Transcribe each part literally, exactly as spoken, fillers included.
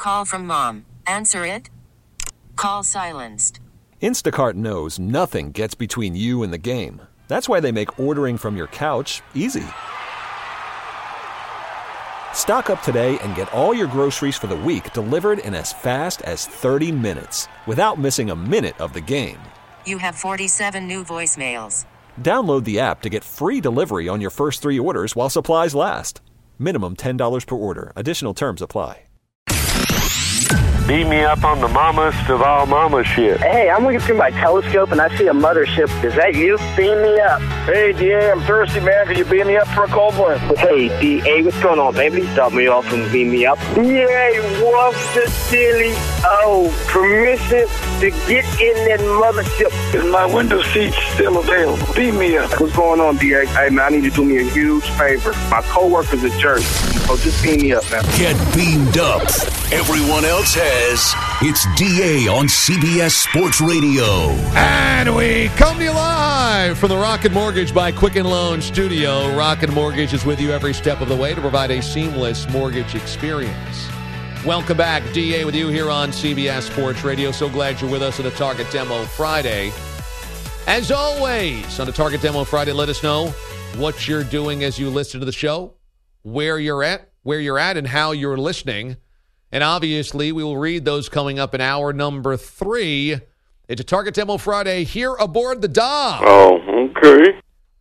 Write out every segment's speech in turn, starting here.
Call from mom. Answer it. Call silenced. Instacart knows nothing gets between you and the game. That's why they make ordering from your couch easy. Stock up today and get all your groceries for the week delivered in as fast as thirty minutes without missing a minute of the game. You have forty-seven new voicemails. Download the app to get free delivery on your first three orders while supplies last. Minimum ten dollars per order. Additional terms apply. Beat me up on the mamas of all mama shit. Hey, I'm looking through my telescope and I see a mothership. Is that you? Beam me up. Hey, D A, I'm thirsty, man. Can you beam me up for a cold one? Hey, D A, what's going on, baby? Stop me off and beam me up. Yay, what's the silly? Oh, permission to get in that mothership. Is my window seat still available? Beam me up. What's going on, D A? Hey, man, I need you to do me a huge favor. My coworker's a jerk. So just beam me up, man. Get beamed up. Everyone else has. It's D A on C B S Sports Radio. And we come to you live from the Rocket Mortgage by Quicken Loan Studio. Rocket Mortgage is with you every step of the way to provide a seamless mortgage experience. Welcome back. D A with you here on C B S Sports Radio. So glad you're with us on a Target Demo Friday. As always, on a Target Demo Friday, let us know what you're doing as you listen to the show, where you're at, where you're at, and how you're listening. And obviously, we will read those coming up in hour number three. It's a Target Demo Friday here aboard the Dom. Oh, okay.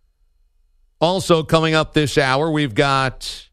Also coming up this hour, we've got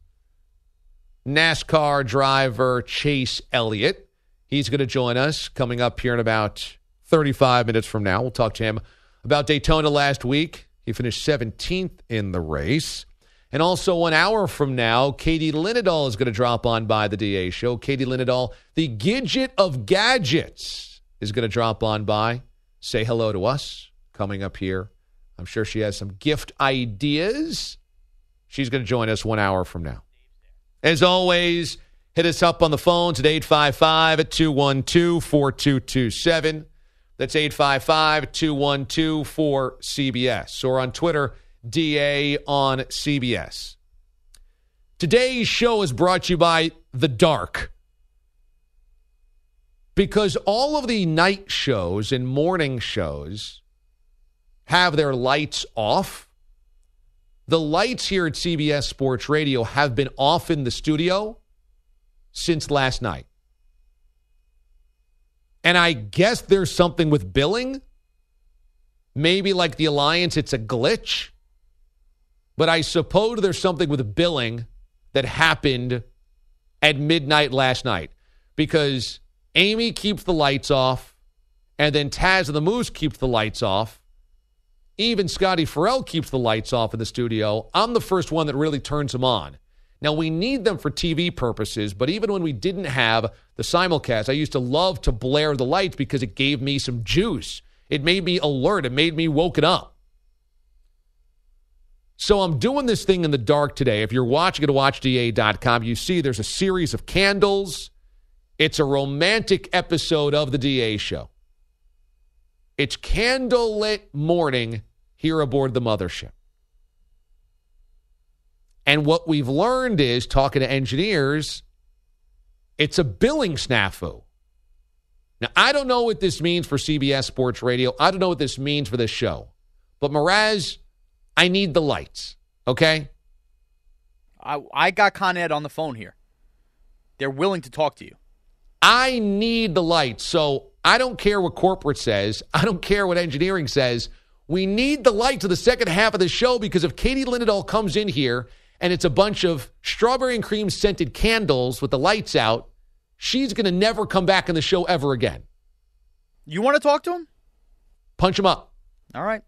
NASCAR driver Chase Elliott. He's going to join us coming up here in about thirty-five minutes from now. We'll talk to him about Daytona last week. He finished seventeenth in the race. And also one hour from now, Katie Linendoll is going to drop on by the D A show. Katie Linendoll, the Gidget of Gadgets, is going to drop on by, say hello to us, coming up here. I'm sure she has some gift ideas. She's going to join us one hour from now. As always, hit us up on the phones at eight five five, two one two, four two two seven. That's eight five five, two one two, four C B S. Or on Twitter, D A on C B S. Today's show is brought to you by The Dark. Because all of the night shows and morning shows have their lights off. The lights here at C B S Sports Radio have been off in the studio since last night. And I guess there's something with billing. Maybe like the Alliance, it's a glitch. But I suppose there's something with billing that happened at midnight last night. Because Amy keeps the lights off, and then Taz and the Moose keeps the lights off. Even Scotty Farrell keeps the lights off in the studio. I'm the first one that really turns them on. Now, we need them for T V purposes, but even when we didn't have the simulcast, I used to love to blare the lights because it gave me some juice. It made me alert. It made me woken up. So I'm doing this thing in the dark today. If you're watching at watch D A dot com, you see there's a series of candles. It's a romantic episode of the D A show. It's candlelit morning here aboard the mothership. And what we've learned is, talking to engineers, it's a billing snafu. Now, I don't know what this means for C B S Sports Radio. I don't know what this means for this show. But Mraz, I need the lights, okay? I, I got Con Ed on the phone here. They're willing to talk to you. I need the lights. So I don't care what corporate says. I don't care what engineering says. We need the lights to the second half of the show because if Katie Linendoll comes in here and it's a bunch of strawberry and cream scented candles with the lights out, she's going to never come back in the show ever again. You want to talk to him? Punch him up. All right.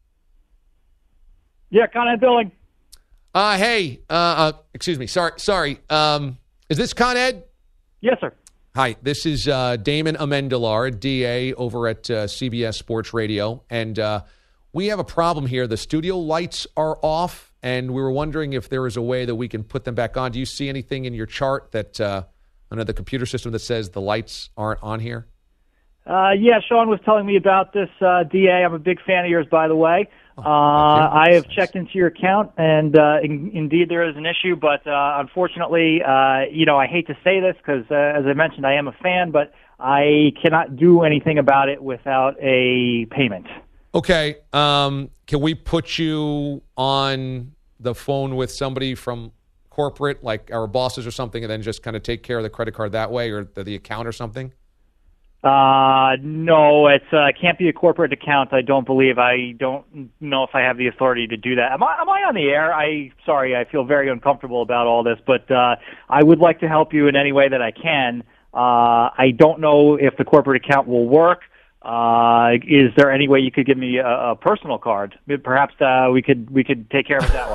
Yeah, Con Ed billing. Uh, hey, uh, uh, excuse me. Sorry, sorry. Um, is this Con Ed? Yes, sir. Hi, this is uh, Damon Amendolar, D A over at uh, C B S Sports Radio. And uh, we have a problem here. The studio lights are off, and we were wondering if there is a way that we can put them back on. Do you see anything in your chart that, uh, under the computer system that says the lights aren't on here? Uh, yeah, Sean was telling me about this, uh, D A. I'm a big fan of yours, by the way. Uh, I have checked into your account, and uh, in, indeed there is an issue, but uh, unfortunately, uh, you know, I hate to say this because, uh, as I mentioned, I am a fan, but I cannot do anything about it without a payment. Okay. Um, can we put you on the phone with somebody from corporate, like our bosses or something, and then just kind of take care of the credit card that way, or the, the account or something? Uh, no, it's uh, can't be a corporate account. I don't believe. I don't know if I have the authority to do that. Am I? Am I on the air? I sorry. I feel very uncomfortable about all this, but uh, I would like to help you in any way that I can. Uh, I don't know if the corporate account will work. Uh, is there any way you could give me a, a personal card? Perhaps uh, we could we could take care of it that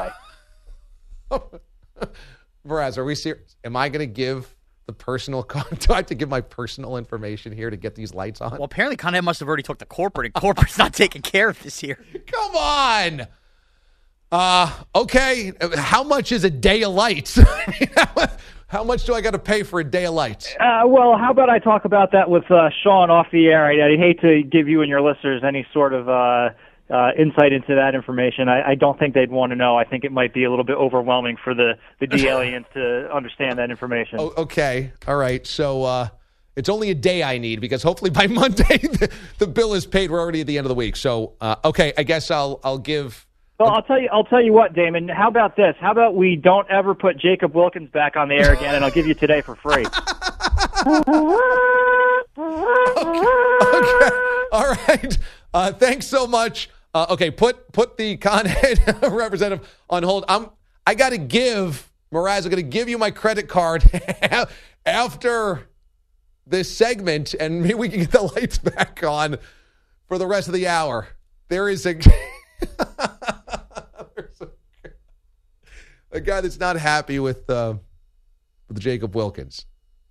way. Mraz, are we serious? Am I going to give the personal card? Do I have to give my personal information here to get these lights on? Well, apparently Con Ed must have already talked to corporate, and corporate's not taking care of this here. Come on. Uh, okay. How much is a day of lights? I mean, how much do I got to pay for a day of lights? Uh, well, how about I talk about that with uh, Sean off the air? I, I'd hate to give you and your listeners any sort of uh, uh, insight into that information. I, I don't think they'd want to know. I think it might be a little bit overwhelming for the, the D-aliens to understand that information. Oh, okay. All right. So uh, it's only a day I need because hopefully by Monday the, the bill is paid. We're already at the end of the week. So, uh, okay, I guess I'll I'll give... Well, I'll tell you. I'll tell you what, Damon. How about this? How about we don't ever put Jacob Wilkins back on the air again, and I'll give you today for free. Okay. All right. Uh, thanks so much. Uh, okay, put put the Con Ed representative on hold. I'm. I got to give Mraz. I'm going to give you my credit card after this segment, and maybe we can get the lights back on for the rest of the hour. There is a. A guy that's not happy with uh, with Jacob Wilkins.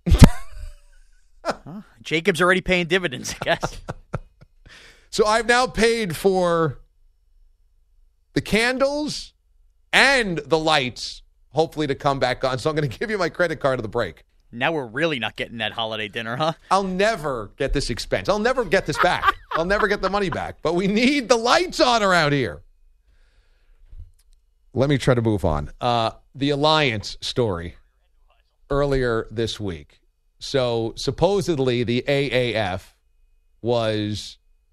Huh? Jacob's already paying dividends, I guess. So I've now paid for the candles and the lights, hopefully to come back on. So I'm going to give you my credit card at the break. Now we're really not getting that holiday dinner, huh? I'll never get this expense. I'll never get this back. I'll never get the money back. But we need the lights on around here. Let me try to move on. Uh, the Alliance story earlier this week. So supposedly the A A F was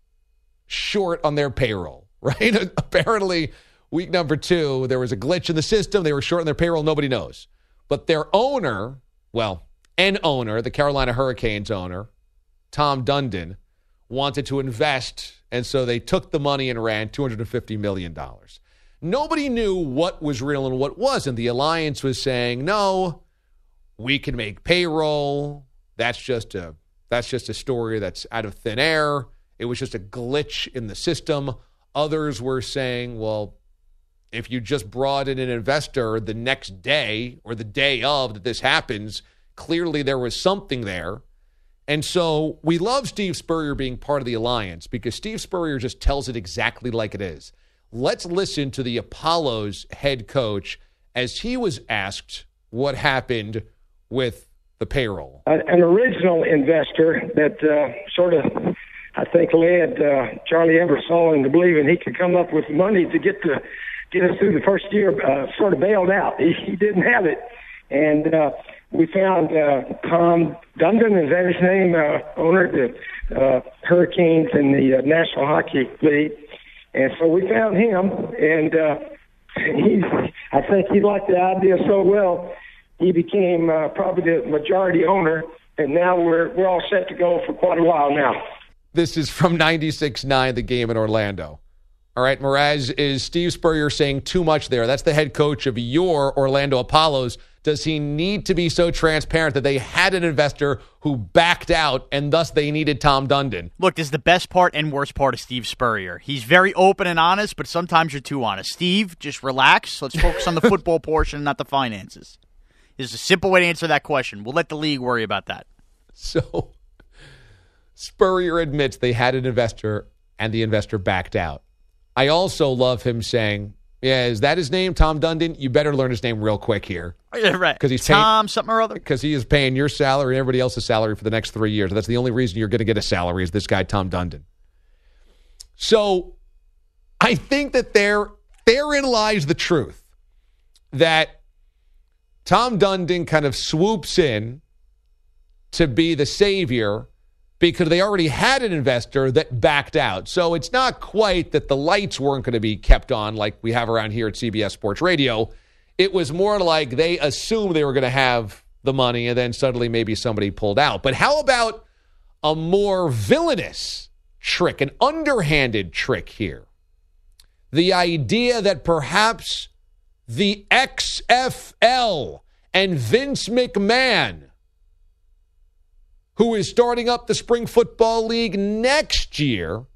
short on their payroll, right? Apparently, week number two, there was a glitch in the system. They were short on their payroll. Nobody knows. But their owner, well, an owner, the Carolina Hurricanes owner, Tom Dundon, wanted to invest, and so they took the money and ran two hundred fifty million dollars. Nobody knew what was real and what wasn't. The Alliance was saying, no, we can make payroll. That's just a that's just a story that's out of thin air. It was just a glitch in the system. Others were saying, well, if you just brought in an investor the next day or the day of that this happens, clearly there was something there. And so we love Steve Spurrier being part of the Alliance because Steve Spurrier just tells it exactly like it is. Let's listen to the Apollo's head coach as he was asked what happened with the payroll. An original investor that uh, sort of, I think, led uh, Charlie Ebersol into believing he could come up with money to get to get us through the first year, uh, sort of bailed out. He, he didn't have it. And uh, we found uh, Tom Dundon, is that his name, uh, owner of the uh, Hurricanes in the uh, National Hockey League. And so we found him, and uh, he, I think he liked the idea so well, he became uh, probably the majority owner, and now we're we're all set to go for quite a while now. This is from ninety-six point nine, The Game in Orlando. All right, Mraz, is Steve Spurrier saying too much there? That's the head coach of your Orlando Apollos. Does he need to be so transparent that they had an investor who backed out and thus they needed Tom Dundon? Look, this is the best part and worst part of Steve Spurrier. He's very open and honest, but sometimes you're too honest. Steve, just relax. Let's focus on the football portion, not the finances. There's a simple way to answer that question. We'll let the league worry about that. So Spurrier admits they had an investor and the investor backed out. I also love him saying, yeah, is that his name, Tom Dundon? You better learn his name real quick here. Yeah, right. Because he's Tom paying, something or other. Because he is paying your salary and everybody else's salary for the next three years. That's the only reason you're going to get a salary is this guy, Tom Dundon. So I think that there, therein lies the truth that Tom Dundon kind of swoops in to be the savior because they already had an investor that backed out. So it's not quite that the lights weren't going to be kept on like we have around here at C B S Sports Radio. It was more like they assumed they were going to have the money and then suddenly maybe somebody pulled out. But how about a more villainous trick, an underhanded trick here? The idea that perhaps the X F L and Vince McMahon, who is starting up the Spring Football League next year,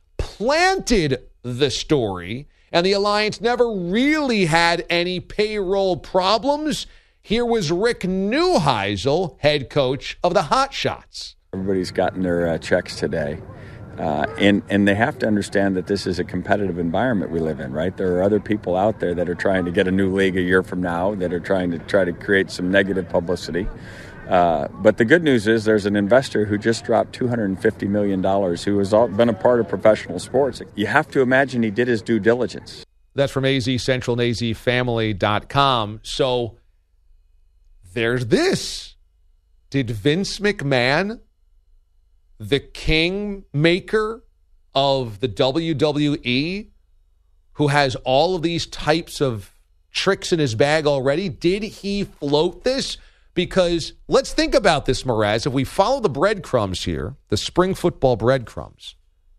planted the story, and the Alliance never really had any payroll problems. Here was Rick Neuheisel, head coach of the Hot Shots. Everybody's gotten their uh, checks today. Uh, and, and they have to understand that this is a competitive environment we live in, right? There are other people out there that are trying to get a new league a year from now, that are trying to try to create some negative publicity. Uh, but the good news is there's an investor who just dropped two hundred fifty million dollars who has all been a part of professional sports. You have to imagine he did his due diligence. That's from A Z Central and A Z Family dot com. So there's this. Did Vince McMahon, the king maker of the W W E, who has all of these types of tricks in his bag already, did he float this? Because let's think about this, Mraz. If we follow the breadcrumbs here, the spring football breadcrumbs,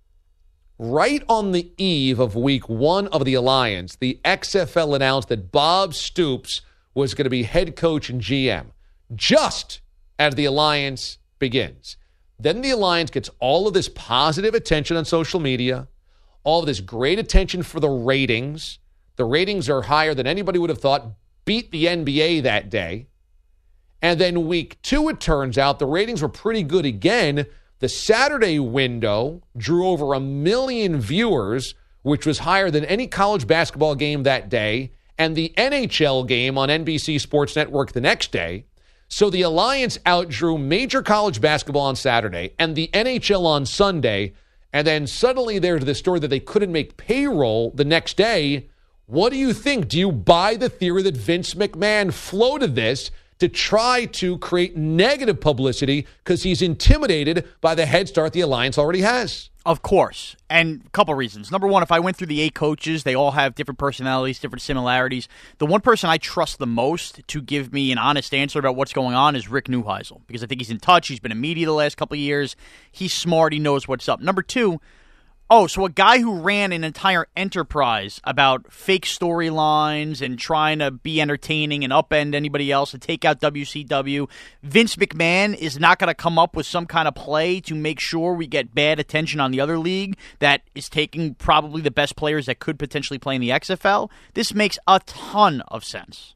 right on the eve of week one of the Alliance, the X F L announced that Bob Stoops was going to be head coach and G M, just as the Alliance begins. Then the Alliance gets all of this positive attention on social media, all of this great attention for the ratings. The ratings are higher than anybody would have thought, beat the N B A that day. And then week two, it turns out, the ratings were pretty good again. The Saturday window drew over a million viewers, which was higher than any college basketball game that day, and the N H L game on N B C Sports Network the next day. So the Alliance outdrew major college basketball on Saturday and the N H L on Sunday, and then suddenly there's the story that they couldn't make payroll the next day. What do you think? Do you buy the theory that Vince McMahon floated this to try to create negative publicity because he's intimidated by the head start the Alliance already has? Of course. And a couple reasons. Number one, if I went through the eight coaches, they all have different personalities, different similarities. The one person I trust the most to give me an honest answer about what's going on is Rick Neuheisel, because I think he's in touch. He's been in media the last couple of years. He's smart. He knows what's up. Number two, oh, so a guy who ran an entire enterprise about fake storylines and trying to be entertaining and upend anybody else and take out W C W, Vince McMahon is not going to come up with some kind of play to make sure we get bad attention on the other league that is taking probably the best players that could potentially play in the X F L. This makes a ton of sense.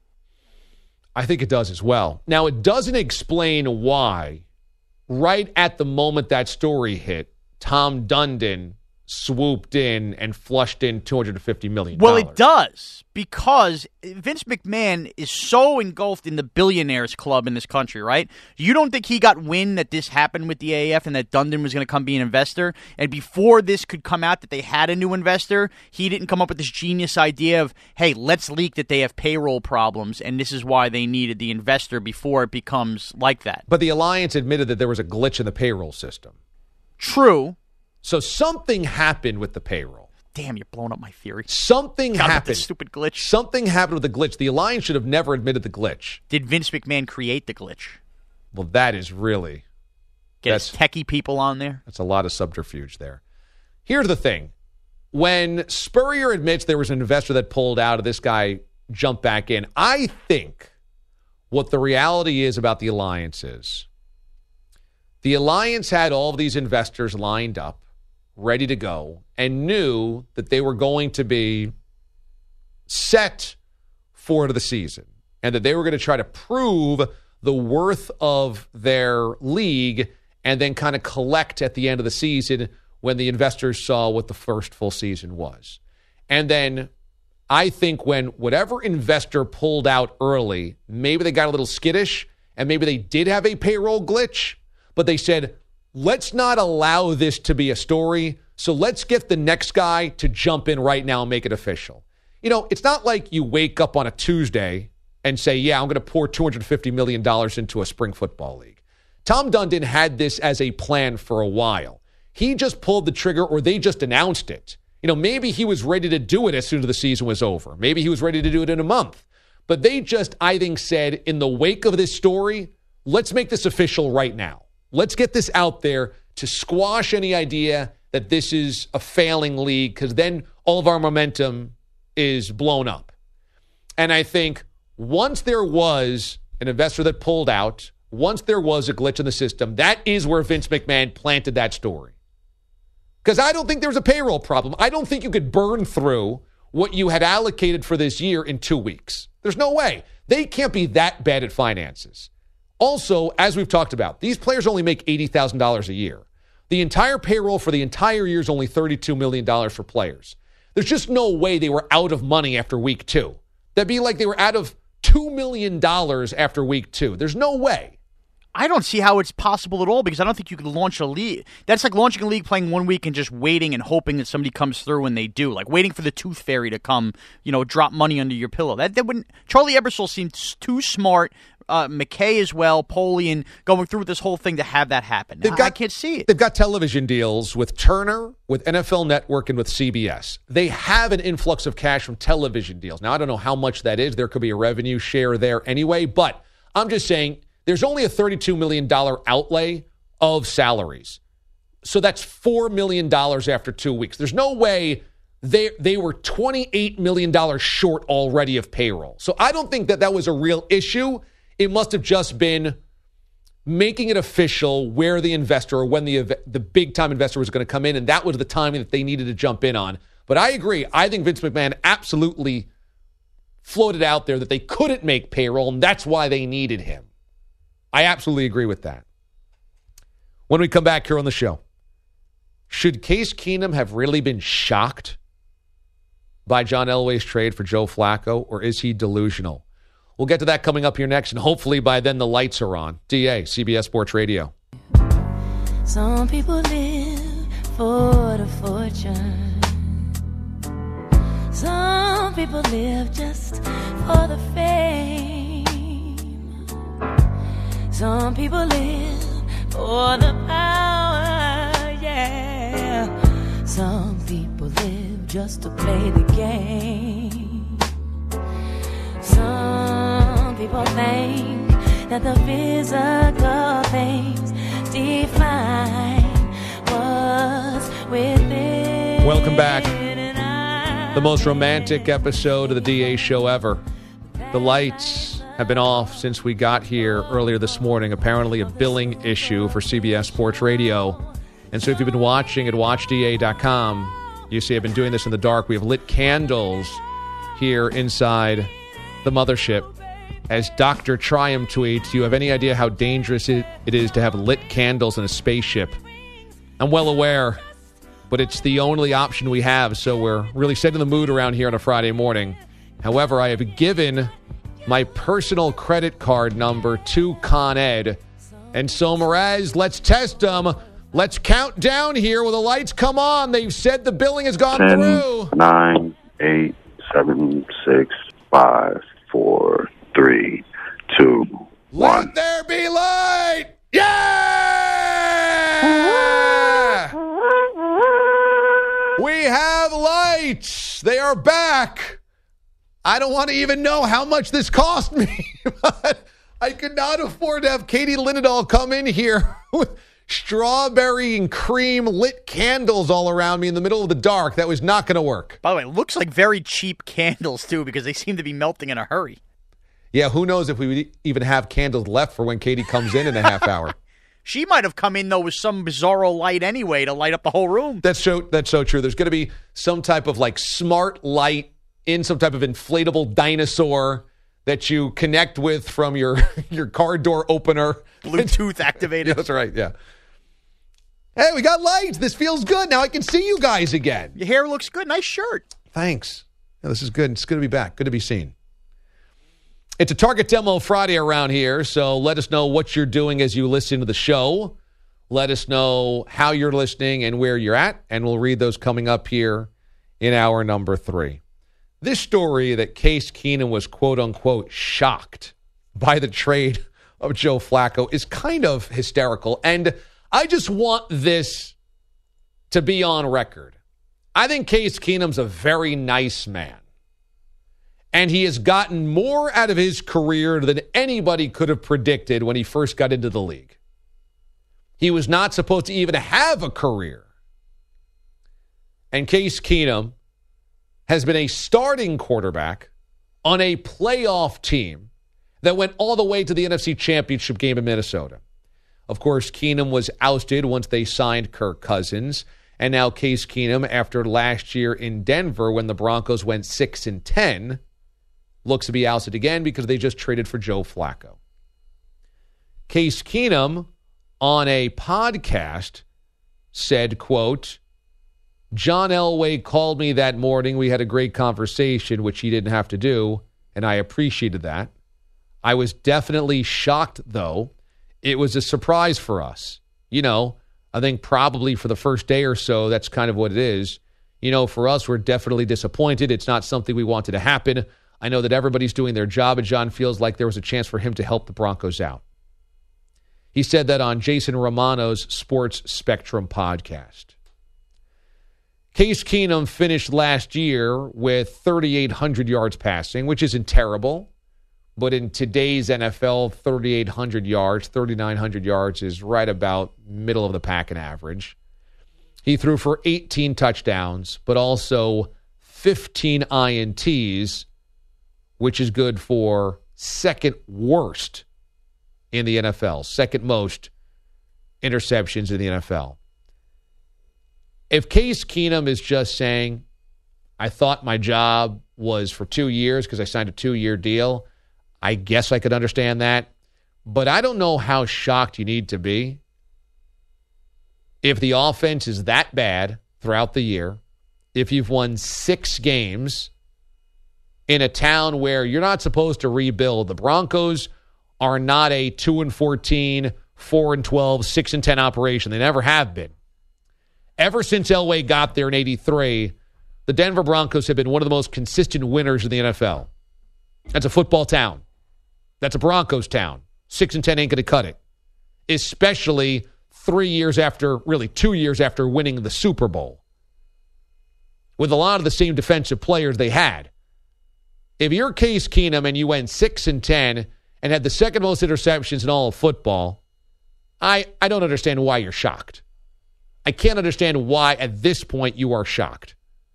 I think it does as well. Now, it doesn't explain why, right at the moment that story hit, Tom Dundon swooped in and flushed in two hundred fifty million dollars. Well, it does, because Vince McMahon is so engulfed in the billionaires club in this country, right? You don't think he got wind that this happened with the A A F and that Dundon was going to come be an investor? And before this could come out that they had a new investor, he didn't come up with this genius idea of, hey, let's leak that they have payroll problems, and this is why they needed the investor before it becomes like that. But the Alliance admitted that there was a glitch in the payroll system. True. So something happened with the payroll. Damn, you're blowing up my theory. Something Got happened. This stupid glitch. Something happened with the glitch. The Alliance should have never admitted the glitch. Did Vince McMahon create the glitch? Well, that is really... Get his techie people on there? That's a lot of subterfuge there. Here's the thing. When Spurrier admits there was an investor that pulled out and this guy jumped back in, I think what the reality is about the Alliance is the Alliance had all of these investors lined up, ready to go, and knew that they were going to be set for the season and that they were going to try to prove the worth of their league and then kind of collect at the end of the season when the investors saw what the first full season was. And then I think when whatever investor pulled out early, maybe they got a little skittish and maybe they did have a payroll glitch, but they said, let's not allow this to be a story, So let's get the next guy to jump in right now and make it official. You know, it's not like you wake up on a Tuesday and say, yeah, I'm going to pour two hundred fifty million dollars into a spring football league. Tom Dundon had this as a plan for a while. He just pulled the trigger, or they just announced it. You know, maybe he was ready to do it as soon as the season was over. Maybe he was ready to do it in a month. But they just, I think, said in the wake of this story, let's make this official right now. Let's get this out there to squash any idea that this is a failing league, because then all of our momentum is blown up. And I think once there was an investor that pulled out, once there was a glitch in the system, that is where Vince McMahon planted that story. Because I don't think there was a payroll problem. I don't think you could burn through what you had allocated for this year in two weeks. There's no way. They can't be that bad at finances. Also, as we've talked about, these players only make eighty thousand dollars a year. The entire payroll for the entire year is only thirty-two million dollars for players. There's just no way they were out of money after week two. That'd be like they were out of two million dollars after week two. There's no way. I don't see how it's possible at all, because I don't think you could launch a league. That's like launching a league, playing one week, and just waiting and hoping that somebody comes through when they do. Like waiting for the tooth fairy to come, you know, drop money under your pillow. That, that wouldn't. Charlie Ebersol seemed too smart. Uh, McKay as well, Polian, going through with this whole thing to have that happen. They've I, got, I can't see it. They've got television deals with Turner, with N F L Network, and with C B S. They have an influx of cash from television deals. Now, I don't know how much that is. There could be a revenue share there anyway, but I'm just saying there's only a thirty-two million dollars outlay of salaries. So that's four million dollars after two weeks. There's no way they, they were twenty-eight million dollars short already of payroll. So I don't think that that was a real issue. It must have just been making it official where the investor, or when the the big-time investor was going to come in, and that was the timing that they needed to jump in on. But I agree. I think Vince McMahon absolutely floated out there that they couldn't make payroll, and that's why they needed him. I absolutely agree with that. When we come back here on the show, should Case Keenum have really been shocked by John Elway's trade for Joe Flacco, or is he delusional? We'll get to that coming up here next, and hopefully by then the lights are on. D A, C B S Sports Radio. Some people live for the fortune. Some people live just for the fame. Some people live for the power, yeah. Some people live just to play the game. Some people think that the physical things define what's within. Welcome back. The most romantic episode of the D A Show ever. The lights have been off since we got here earlier this morning. Apparently a billing issue for C B S Sports Radio. And so if you've been watching at watch D A dot com, you see I've been doing this in the dark. We have lit candles here inside the mothership. As Doctor Triumph tweets, you have any idea how dangerous it, it is to have lit candles in a spaceship? I'm well aware, but it's the only option we have, so we're really setting the mood around here on a Friday morning. However, I have given my personal credit card number to Con Ed. And so, Mraz, let's test them. Let's count down here. Will the lights come on? They've said the billing has gone Ten, through. nine, eight, seven, six, five, four, three, two, one. Let there be light! Yeah! We have lights. They are back. I don't want to even know how much this cost me, but I could not afford to have Katie Linendoll come in here with strawberry and cream lit candles all around me in the middle of the dark. That was not going to work. By the way, it looks like very cheap candles, too, because they seem to be melting in a hurry. Yeah, who knows if we would even have candles left for when Katie comes in in a half hour. She might have come in, though, with some bizarro light anyway to light up the whole room. That's so, that's so true. There's going to be some type of, like, smart light in some type of inflatable dinosaur that you connect with from your, your car door opener. Bluetooth activated. Yeah, that's right, yeah. Hey, we got lights. This feels good. Now I can see you guys again. Your hair looks good. Nice shirt. Thanks. Yeah, this is good. It's good to be back. Good to be seen. It's a Target Demo Friday around here, so let us know what you're doing as you listen to the show. Let us know how you're listening and where you're at, and we'll read those coming up here in hour number three. This story that Case Keenum was quote-unquote shocked by the trade of Joe Flacco is kind of hysterical, and I just want this to be on record. I think Case Keenum's a very nice man, and he has gotten more out of his career than anybody could have predicted when he first got into the league. He was not supposed to even have a career. And Case Keenum has been a starting quarterback on a playoff team that went all the way to the N F C Championship game in Minnesota. Of course, Keenum was ousted once they signed Kirk Cousins. And now Case Keenum, after last year in Denver when the Broncos went six and ten, looks to be ousted again because they just traded for Joe Flacco. Case Keenum, on a podcast, said, quote, John Elway called me that morning. We had a great conversation, which he didn't have to do, and I appreciated that. I was definitely shocked, though. It was a surprise for us. You know, I think probably for the first day or so, that's kind of what it is. You know, for us, we're definitely disappointed. It's not something we wanted to happen. I know that everybody's doing their job, and John feels like there was a chance for him to help the Broncos out. He said that on Jason Romano's Sports Spectrum podcast. Case Keenum finished last year with thirty-eight hundred yards passing, which isn't terrible. But in today's N F L, thirty-eight hundred yards, thirty-nine hundred yards is right about middle of the pack in average. He threw for eighteen touchdowns, but also fifteen I N Ts, which is good for second worst in the N F L, second most interceptions in the N F L. If Case Keenum is just saying, I thought my job was for two years because I signed a two-year deal, I guess I could understand that. But I don't know how shocked you need to be if the offense is that bad throughout the year, if you've won six games in a town where you're not supposed to rebuild. The Broncos are not a two and fourteen, four and twelve, six and ten operation. They never have been. Ever since Elway got there in eighty-three, the Denver Broncos have been one of the most consistent winners in the N F L. That's a football town. That's a Broncos town. Six and ten ain't going to cut it. Especially three years after, really two years after winning the Super Bowl. With a lot of the same defensive players they had. If you're Case Keenum and you went six and ten and had the second most interceptions in all of football, I, I don't understand why you're shocked. I can't understand why at this point you are shocked.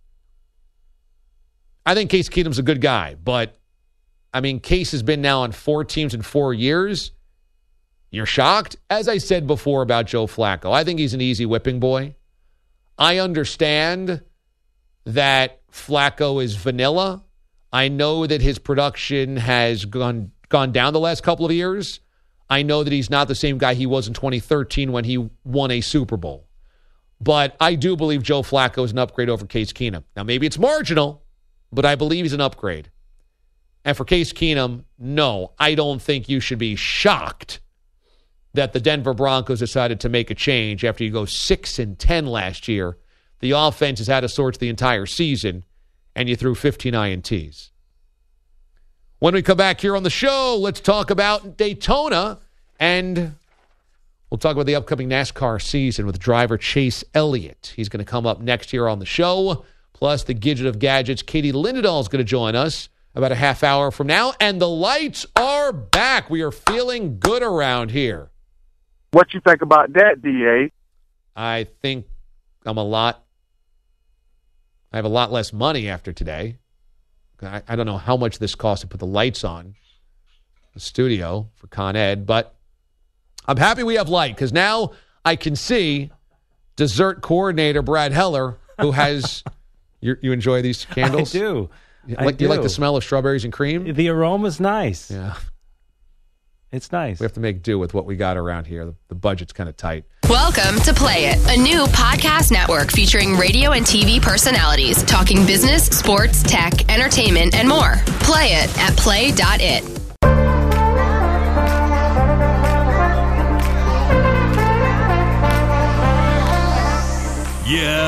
I think Case Keenum's a good guy, but I mean, Case has been now on four teams in four years. You're shocked? As I said before about Joe Flacco, I think he's an easy whipping boy. I understand that Flacco is vanilla. I know that his production has gone gone down the last couple of years. I know that he's not the same guy he was in twenty thirteen when he won a Super Bowl. But I do believe Joe Flacco is an upgrade over Case Keenum. Now, maybe it's marginal, but I believe he's an upgrade. And for Case Keenum, no, I don't think you should be shocked that the Denver Broncos decided to make a change after you go six and ten last year. The offense has had of sorts the entire season, and you threw fifteen I N Ts. When we come back here on the show, let's talk about Daytona, and we'll talk about the upcoming NASCAR season with driver Chase Elliott. He's going to come up next here on the show. Plus, the Gidget of Gadgets, Katie Lindendahl, is going to join us about a half hour from now. And the lights are back. We are feeling good around here. What you think about that, D A? I think I'm a lot. I have a lot less money after today. I, I don't know how much this costs to put the lights on the studio for Con Ed, but I'm happy we have light because now I can see dessert coordinator Brad Heller, who has. you, you enjoy these candles? I do. You I like, do. You like the smell of strawberries and cream? The aroma's nice. Yeah. It's nice. We have to make do with what we got around here. The, the budget's kind of tight. Welcome to Play It, a new podcast network featuring radio and T V personalities talking business, sports, tech, entertainment, and more. Play it at play dot it.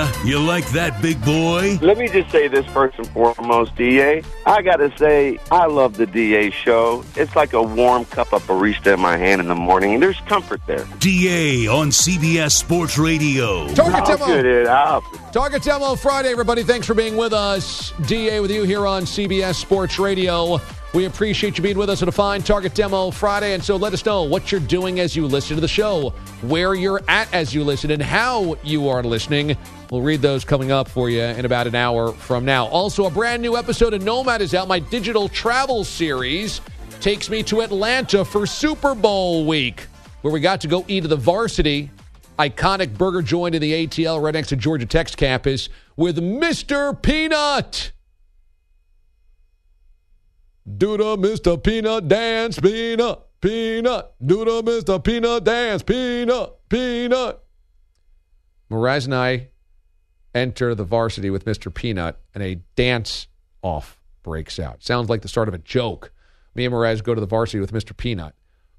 Yeah? You like that, big boy? Let me just say this first and foremost, D A. I got to say, I love the D A show. It's like a warm cup of barista in my hand in the morning, and there's comfort there. D A on C B S Sports Radio. Target Demo. Get it out. Target Demo Friday, everybody. Thanks for being with us. D A with you here on C B S Sports Radio. We appreciate you being with us on a fine Target Demo Friday, and so let us know what you're doing as you listen to the show, where you're at as you listen, and how you are listening. We'll read those coming up for you in about an hour from now. Also, a brand new episode of Nomad is out. My digital travel series takes me to Atlanta for Super Bowl week, where we got to go eat at the Varsity, iconic burger joint in the A T L right next to Georgia Tech's campus, with Mister Peanut. Do the Mister Peanut dance, Peanut, Peanut. Do the Mister Peanut dance, Peanut, Peanut. Mraz and I enter the Varsity with Mister Peanut, and a dance-off breaks out. Sounds like the start of a joke. Me and Mraz go to the Varsity with Mister Peanut.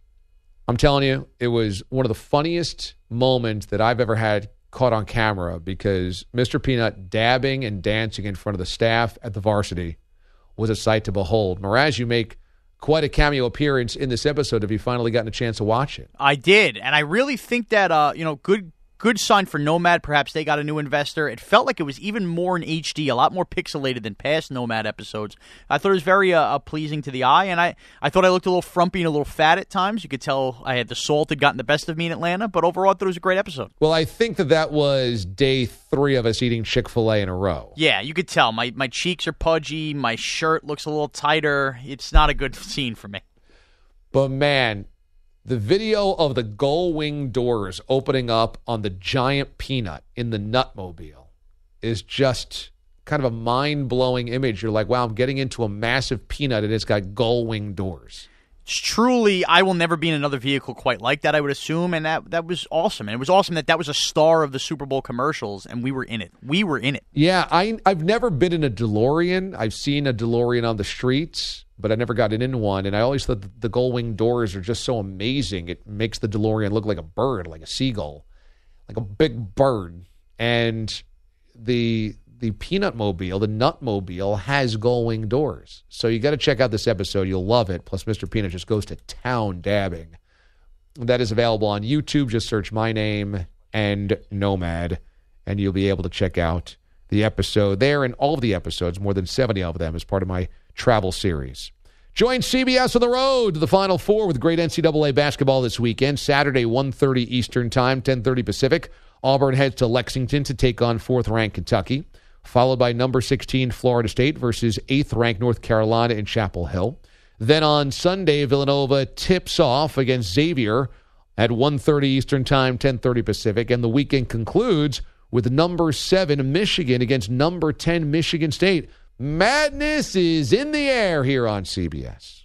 I'm telling you, it was one of the funniest moments that I've ever had caught on camera, because Mister Peanut dabbing and dancing in front of the staff at the Varsity was a sight to behold. Mraz, you make quite a cameo appearance in this episode. Have you finally gotten a chance to watch it? I did, and I really think that, uh, you know, good good sign for Nomad. Perhaps they got a new investor. It felt like it was even more in H D, a lot more pixelated than past Nomad episodes. I thought it was very uh, uh, pleasing to the eye, and I, I thought I looked a little frumpy and a little fat at times. You could tell I had the salt had gotten the best of me in Atlanta, but overall I thought it was a great episode. Well, I think that that was day three of us eating Chick-fil-A in a row. Yeah, you could tell. My, my cheeks are pudgy. My shirt looks a little tighter. It's not a good scene for me. But, man, the video of the gull wing doors opening up on the giant Peanut in the Nutmobile is just kind of a mind-blowing image. You're like, wow, I'm getting into a massive Peanut, and it's got gull wing doors. It's truly, I will never be in another vehicle quite like that, I would assume, and that that was awesome. And it was awesome that that was a star of the Super Bowl commercials, and we were in it. We were in it. Yeah, I, I've never been in a DeLorean. I've seen a DeLorean on the streets, but I never gotten in one, and I always thought the, the gull wing doors are just so amazing. It makes the DeLorean look like a bird, like a seagull, like a big bird. And the the Peanut Mobile, the Nutmobile, has gull wing doors. So you got to check out this episode. You'll love it. Plus, Mister Peanut just goes to town dabbing. That is available on YouTube. Just search my name and Nomad, and you'll be able to check out the episode there and all of the episodes, more than seventy of them, as part of my travel series. Join C B S on the road to the Final Four with great N C double A basketball this weekend. Saturday, one thirty Eastern Time, ten thirty Pacific. Auburn heads to Lexington to take on fourth-ranked Kentucky, followed by number sixteen Florida State versus eighth-ranked North Carolina in Chapel Hill. Then on Sunday, Villanova tips off against Xavier at one thirty Eastern Time, ten thirty Pacific. And the weekend concludes with number seven Michigan against number ten Michigan State. Madness is in the air here on C B S.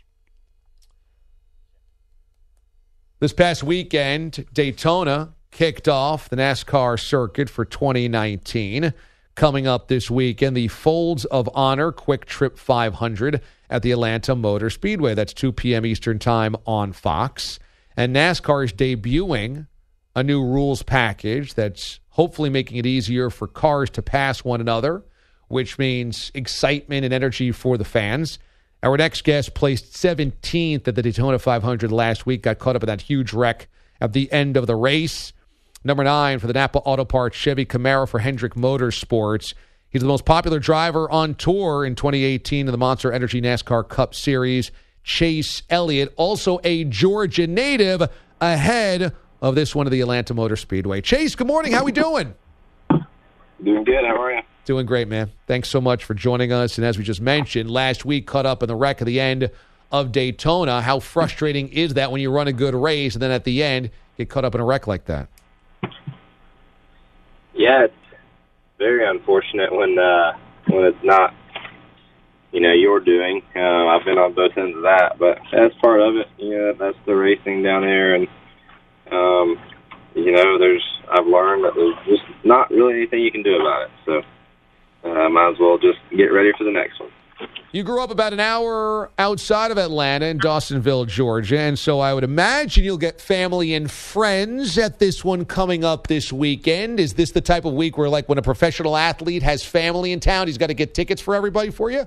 This past weekend, Daytona kicked off the NASCAR circuit for twenty nineteen. Coming up this weekend, the Folds of Honor Quick Trip five hundred at the Atlanta Motor Speedway. That's two p.m. Eastern Time on Fox. And NASCAR is debuting a new rules package that's hopefully making it easier for cars to pass one another, which means excitement and energy for the fans. Our next guest placed seventeenth at the Daytona five hundred last week, got caught up in that huge wreck at the end of the race. Number nine for the Napa Auto Parts Chevy Camaro for Hendrick Motorsports. He's the most popular driver on tour in twenty eighteen in the Monster Energy NASCAR Cup Series. Chase Elliott, also a Georgia native, ahead of this one of the Atlanta Motor Speedway. Chase, good morning. How we doing? Doing good. How are you? Doing great, man. Thanks so much for joining us. And as we just mentioned, last week caught up in the wreck at the end of Daytona. How frustrating is that when you run a good race and then at the end get caught up in a wreck like that? Yeah, it's very unfortunate when uh, when it's not, you know, your doing. Uh, I've been on both ends of that, but that's part of it. You know, that's the racing down there, and um, you know, there's I've learned that there's just not really anything you can do about it. So, uh, might as well just get ready for the next one. You grew up about an hour outside of Atlanta in Dawsonville, Georgia, and so I would imagine you'll get family and friends at this one coming up this weekend. Is this the type of week where, like, when a professional athlete has family in town, he's got to get tickets for everybody for you?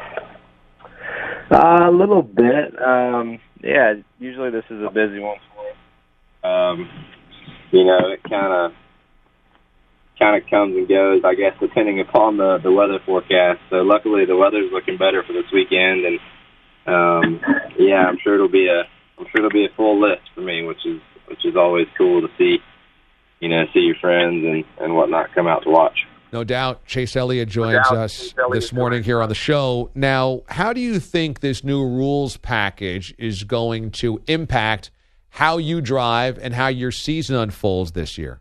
Uh, a little bit. Um, yeah, usually this is a busy one for us. Um, you know, it kind of kind of comes and goes, I guess, depending upon the, the weather forecast. So luckily the weather's looking better for this weekend, and um, yeah, I'm sure it'll be a I'm sure it'll be a full list for me, which is which is always cool to see. You know, see your friends and, and whatnot come out to watch. No doubt. Chase Elliott joins doubt. us Chase Elliott this morning here on the show. Now, how do you think this new rules package is going to impact how you drive and how your season unfolds this year?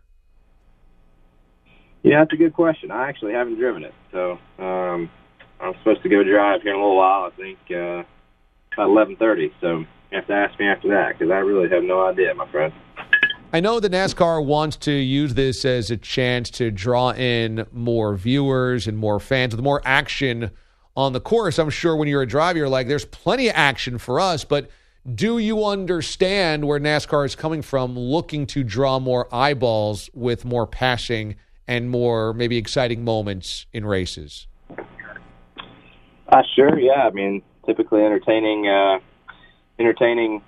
Yeah, that's a good question. I actually haven't driven it. So um, I'm supposed to go drive here in a little while, I think, uh, about eleven thirty. So you have to ask me after that because I really have no idea, my friend. I know that NASCAR wants to use this as a chance to draw in more viewers and more fans with more action on the course. I'm sure when you're a driver, you're like, there's plenty of action for us, but do you understand where NASCAR is coming from, looking to draw more eyeballs with more passing and more maybe exciting moments in races? Uh, sure, yeah. I mean, typically entertaining, uh, entertaining,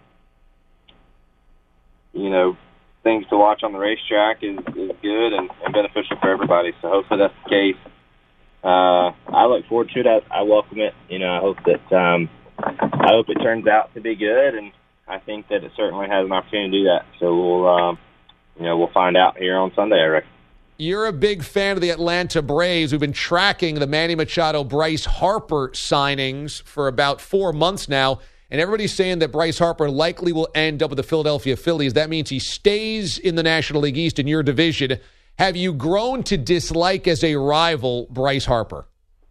you know, things to watch on the racetrack is, is good and, and beneficial for everybody. So hopefully that's the case. Uh, I look forward to it. I, I welcome it. You know, I hope that um, I hope it turns out to be good, and I think that it certainly has an opportunity to do that. So we'll, um, you know, we'll find out here on Sunday, I reckon. You're a big fan of the Atlanta Braves. We've been tracking the Manny Machado, Bryce Harper signings for about four months now. And everybody's saying that Bryce Harper likely will end up with the Philadelphia Phillies. That means he stays in the National League East in your division. Have you grown to dislike as a rival Bryce Harper?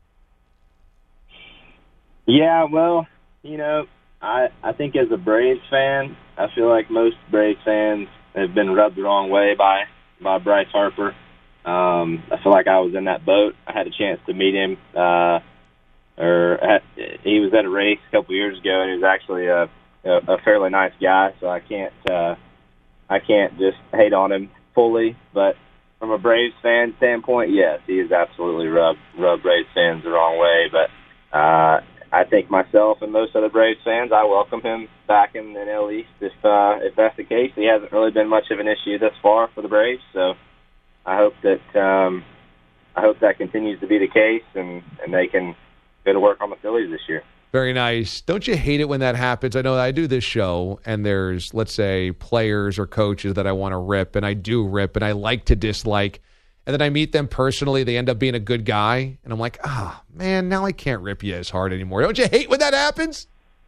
Yeah, well, you know, I I think as a Braves fan, I feel like most Braves fans have been rubbed the wrong way by, by Bryce Harper. Um, I feel like I was in that boat. I had a chance to meet him uh Or at, he was at a race a couple years ago, and he was actually a, a, a fairly nice guy. So I can't uh, I can't just hate on him fully. But from a Braves fan standpoint, yes, he has absolutely rubbed rubbed Braves fans the wrong way. But uh, I think myself and most other Braves fans, I welcome him back in the N L East if uh, if that's the case. He hasn't really been much of an issue thus far for the Braves, so I hope that um, I hope that continues to be the case, and, and they can go to work on the Phillies this year. Very nice. Don't you hate it when that happens? I know I do this show, and there's, let's say, players or coaches that I want to rip, and I do rip, and I like to dislike, and then I meet them personally. They end up being a good guy, and I'm like, ah, oh, man, now I can't rip you as hard anymore. Don't you hate when that happens?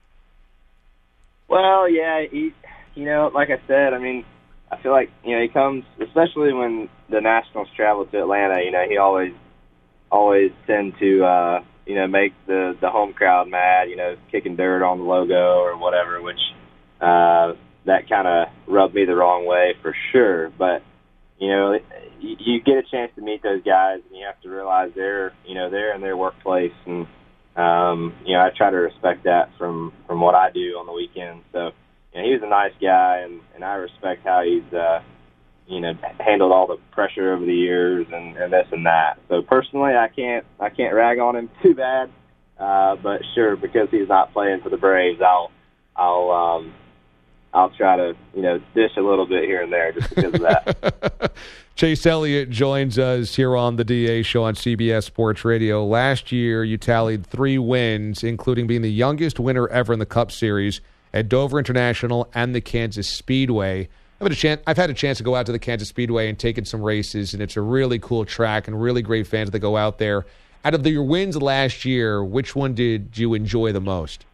Well, yeah, he, you know, like I said, I mean, I feel like, you know, he comes, especially when the Nationals travel to Atlanta, you know, he always, always tend to, uh, you know, make the, the home crowd mad, you know, kicking dirt on the logo or whatever, which uh, that kind of rubbed me the wrong way for sure. But, you know, you, you get a chance to meet those guys, and you have to realize they're, you know, they're in their workplace. And, um, you know, I try to respect that from, from what I do on the weekend. So, you know, he was a nice guy, and, and I respect how he's, uh, you know, handled all the pressure over the years and, and this and that. So personally, I can't I can't rag on him too bad. Uh, but sure, because he's not playing for the Braves, I'll I'll um, I'll try to you know dish a little bit here and there just because of that. Chase Elliott joins us here on the D A Show on C B S Sports Radio. Last year, you tallied three wins, including being the youngest winner ever in the Cup Series at Dover International and the Kansas Speedway. I've had, a chance, I've had a chance to go out to the Kansas Speedway and take in some races, and it's a really cool track and really great fans that go out there. Out of the, your wins last year, which one did you enjoy the most?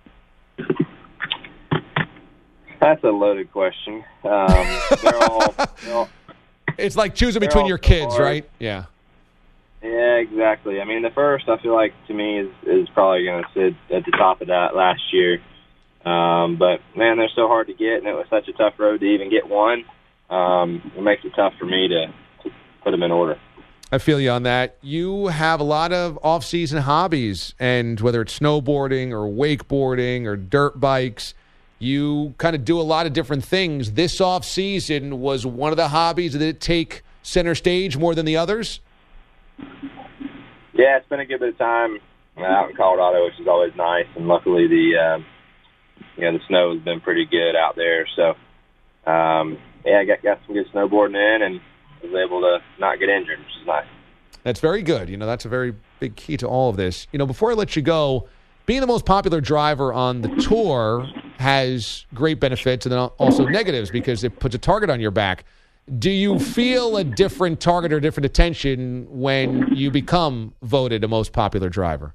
That's a loaded question. Um, they're all, they're all, it's like choosing between your kids, hard. right? Yeah. Yeah, exactly. I mean, the first, I feel like, to me, is, is probably going to sit at the top of that last year. Um, but, man, they're so hard to get, and it was such a tough road to even get one. Um, it makes it tough for me to, to put them in order. I feel you on that. You have a lot of off-season hobbies, and whether it's snowboarding or wakeboarding or dirt bikes, you kind of do a lot of different things. This off-season was one of the hobbies that take center stage more than the others? Yeah, it's been a good bit of time out in Colorado, which is always nice, and luckily the um, you know the snow has been pretty good out there. So um, yeah, I got got some good snowboarding in, and was able to not get injured, which is nice. That's very good. You know, that's a very big key to all of this. You know, before I let you go, being the most popular driver on the tour has great benefits and then also negatives because it puts a target on your back. Do you feel a different target or different attention when you become voted a most popular driver?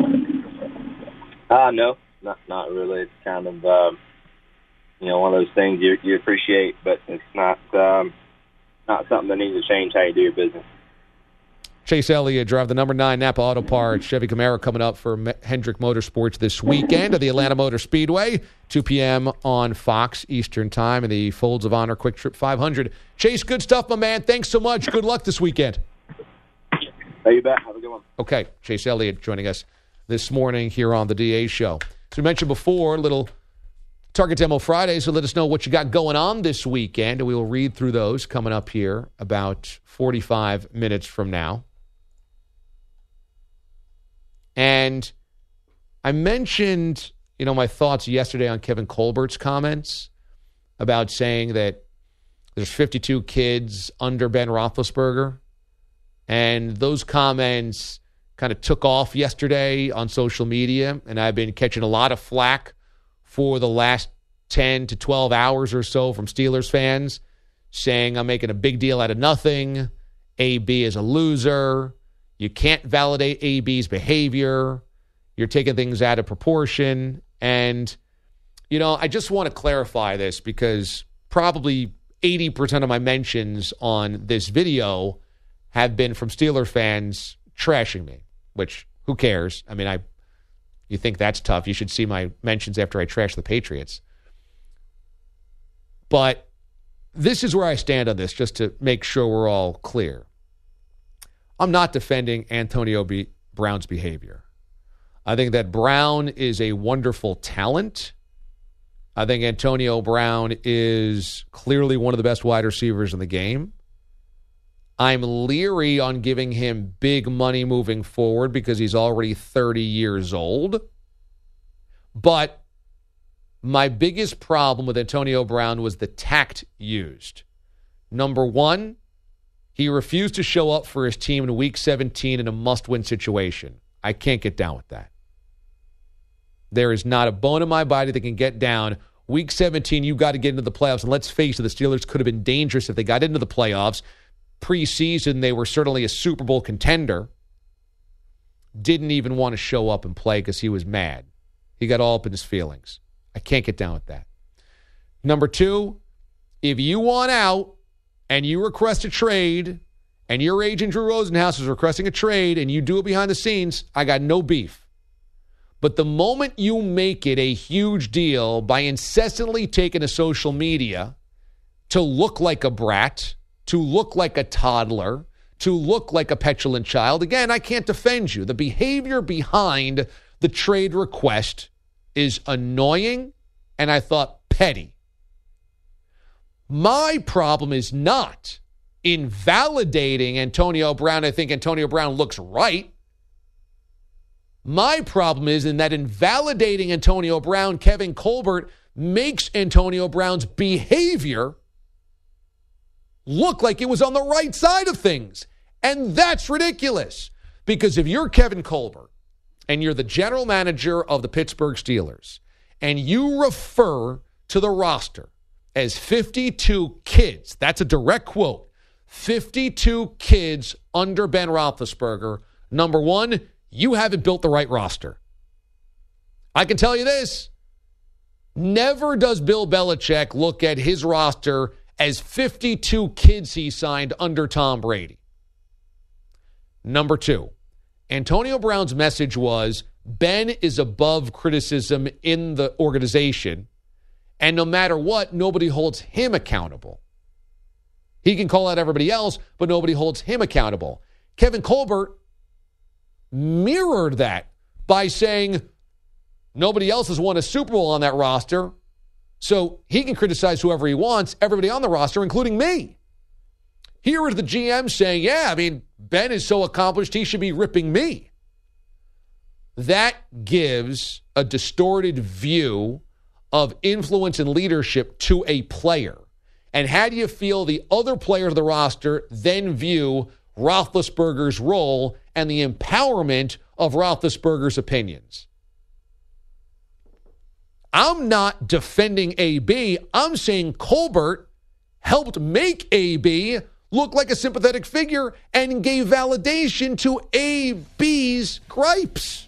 Uh, no, not not really. It's kind of, um, you know, one of those things you, you appreciate, but it's not um, – not something that needs to change how you do your business. Chase Elliott, drive the number nine Napa Auto Parts Chevy Camaro coming up for Me- Hendrick Motorsports this weekend at the Atlanta Motor Speedway, two p.m. on Fox Eastern Time in the Folds of Honor Quick Trip five hundred. Chase, good stuff, my man. Thanks so much. Good luck this weekend. Hey, you bet. Have a good one. Okay, Chase Elliott joining us this morning here on the D A Show. As we mentioned before, a little Target Demo Friday, so let us know what you got going on this weekend, and we will read through those coming up here about forty-five minutes from now. And I mentioned, you know, my thoughts yesterday on Kevin Colbert's comments about saying that there's fifty-two kids under Ben Roethlisberger, and those comments kind of took off yesterday on social media, and I've been catching a lot of flack for the last ten to twelve hours or so from Steelers fans saying I'm making a big deal out of nothing. A B is a loser. You can't validate A B's behavior. You're taking things out of proportion. And, you know, I just want to clarify this because probably eighty percent of my mentions on this video have been from Steelers fans trashing me, which who cares? I mean, I You think that's tough. You should see my mentions after I trash the Patriots. But this is where I stand on this, just to make sure we're all clear. I'm not defending Antonio B- Brown's behavior. I think that Brown is a wonderful talent. I think Antonio Brown is clearly one of the best wide receivers in the game. I'm leery on giving him big money moving forward because he's already thirty years old. But my biggest problem with Antonio Brown was the tact used. Number one, he refused to show up for his team in Week seventeen in a must-win situation. I can't get down with that. There is not a bone in my body that can get down. Week seventeen, you got to get into the playoffs. And let's face it, the Steelers could have been dangerous if they got into the playoffs. Preseason, they were certainly a Super Bowl contender. Didn't even want to show up and play because he was mad. He got all up in his feelings. I can't get down with that. Number two, if you want out and you request a trade and your agent Drew Rosenhaus is requesting a trade and you do it behind the scenes, I got no beef. But the moment you make it a huge deal by incessantly taking to social media to look like a brat, to look like a toddler, to look like a petulant child, again, I can't defend you. The behavior behind the trade request is annoying and I thought petty. My problem is not invalidating Antonio Brown. I think Antonio Brown looks right. My problem is in that invalidating Antonio Brown, Kevin Colbert makes Antonio Brown's behavior look like it was on the right side of things. And that's ridiculous. Because if you're Kevin Colbert and you're the general manager of the Pittsburgh Steelers and you refer to the roster as fifty-two kids, that's a direct quote, fifty-two kids under Ben Roethlisberger, number one, you haven't built the right roster. I can tell you this, never does Bill Belichick look at his roster as fifty-two kids he signed under Tom Brady. Number two, Antonio Brown's message was Ben is above criticism in the organization, and no matter what, nobody holds him accountable. He can call out everybody else, but nobody holds him accountable. Kevin Colbert mirrored that by saying nobody else has won a Super Bowl on that roster, so he can criticize whoever he wants, everybody on the roster, including me. Here is the G M saying, yeah, I mean, Ben is so accomplished, he should be ripping me. That gives a distorted view of influence and leadership to a player. And how do you feel the other players of the roster then view Roethlisberger's role and the empowerment of Roethlisberger's opinions? I'm not defending A B. I'm saying Colbert helped make A B look like a sympathetic figure and gave validation to A B's gripes.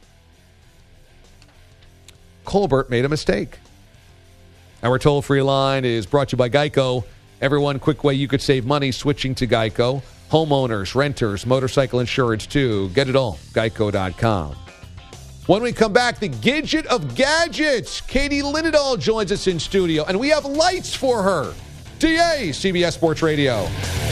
Colbert made a mistake. Our toll-free line is brought to you by Geico. Everyone, quick way you could save money switching to Geico. Homeowners, renters, motorcycle insurance too. Get it all. Geico dot com. When we come back, the gadget of gadgets. Katie Linendoll joins us in studio, and we have lights for her. D A, C B S Sports Radio.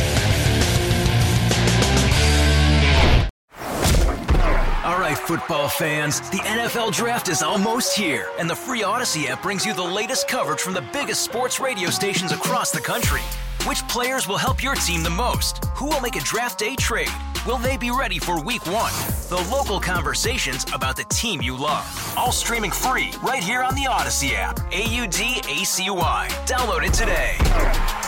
All right, football fans, the N F L Draft is almost here, and the free Odyssey app brings you the latest coverage from the biggest sports radio stations across the country. Which players will help your team the most? Who will make a draft day trade? Will they be ready for week one? The local conversations about the team you love. All streaming free right here on the Odyssey app. A U D A C Y. Download it today.